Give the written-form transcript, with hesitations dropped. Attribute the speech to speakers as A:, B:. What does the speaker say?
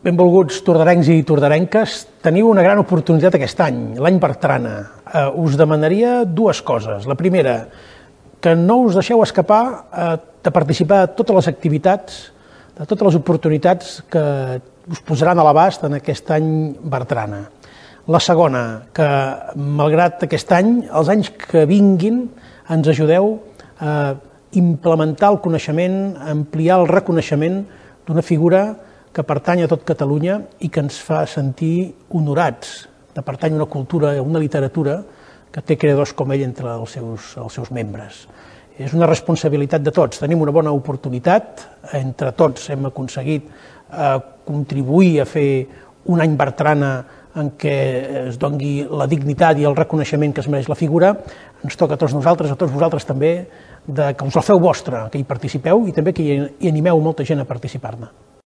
A: Benvolguts tordarencs i tordarenques, teniu una gran oportunitat aquest any, l'any Bertrana. Us demanaria dues coses. La primera, que no us deixeu escapar de participar de totes les activitats, de totes les oportunitats que us posaran a l'abast en aquest any Bertrana. La segona, que malgrat aquest any, els anys que vinguin, ens ajudeu a implementar el coneixement, a ampliar el reconeixement d'una figura que pertany a tot Catalunya i que ens fa sentir honorats de pertany a una cultura, a una literatura que té creadors com ell entre els seus membres. És una responsabilitat de tots, tenim una bona oportunitat, entre tots hem aconseguit contribuir a fer un any Bertrana en què es doni la dignitat i el reconeixement que es mereix la figura. Ens toca a tots nosaltres, a tots vosaltres també, que us la feu vostra, que hi participeu i també que hi animeu molta gent a participar-ne.